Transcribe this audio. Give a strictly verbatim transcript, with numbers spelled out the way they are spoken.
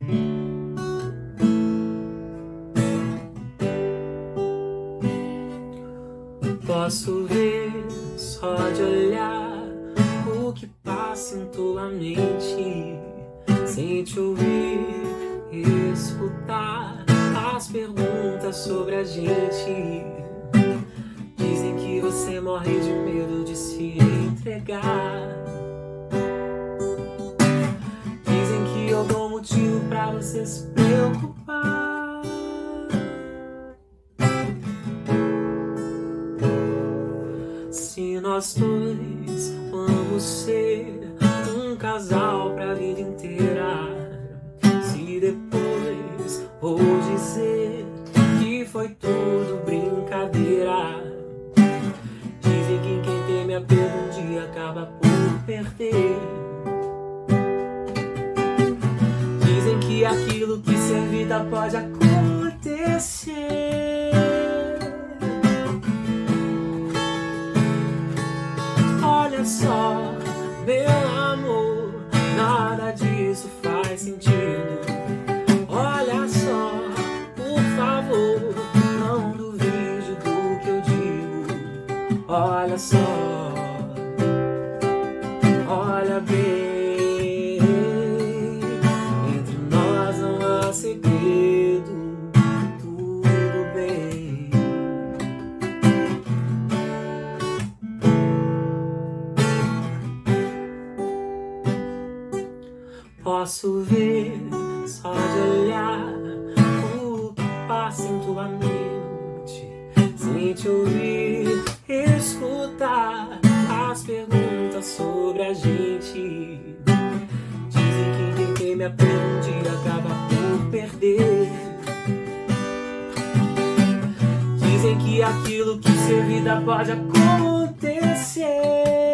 Posso ver só de olhar o que passa em tua mente, sem te ouvir e escutar as perguntas sobre a gente. Dizem que você morre de medo de se entregar. Dizem que eu dou motivo pra você se preocupar. Se nós dois vamos ser um casal pra vida inteira, se depois vou dizer que foi tudo brincadeira. Dizem que quem teme a perda um dia acaba por perder. Dizem que aquilo que se evita pode acontecer. Olha só, meu amor, nada disso faz sentido. Olha só, por favor, não duvide do que eu digo. Olha só, olha bem, entre nós não há segredo, tudo bem. Posso ver só de olhar o que passa em tua mente, sem te ouvir e escutar as perguntas sobre a gente. Dizem que quem teme a perda um dia acaba por perder. Dizem que aquilo que se evita pode acontecer.